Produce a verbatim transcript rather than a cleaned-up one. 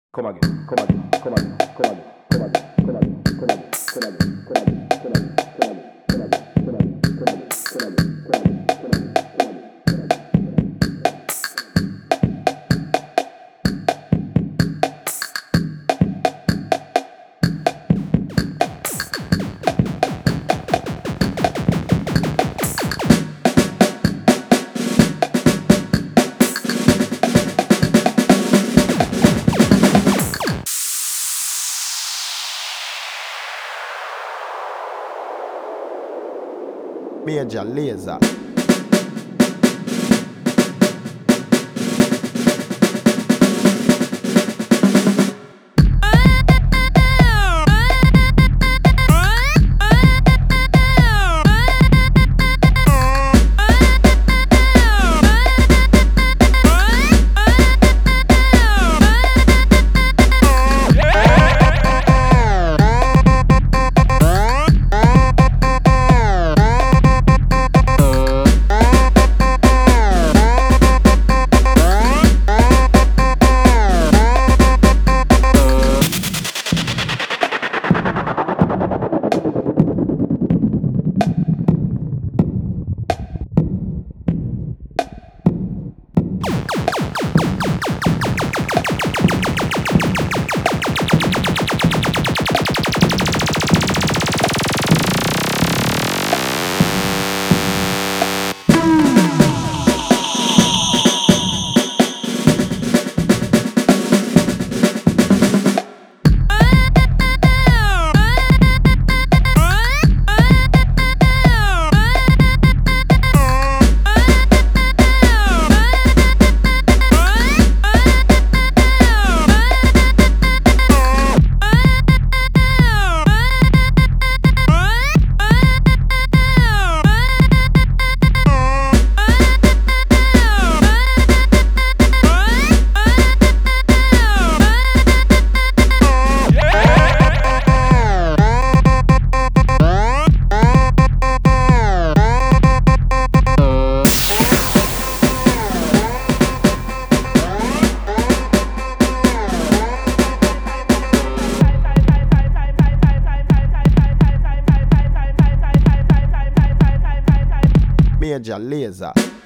Come again, come again, come again, come again, come again, come again, come again, come again, come again, come again, come again, come again, come again, come again, come again, come again, come again, come again, come again. Major Lazer. Major Lazer.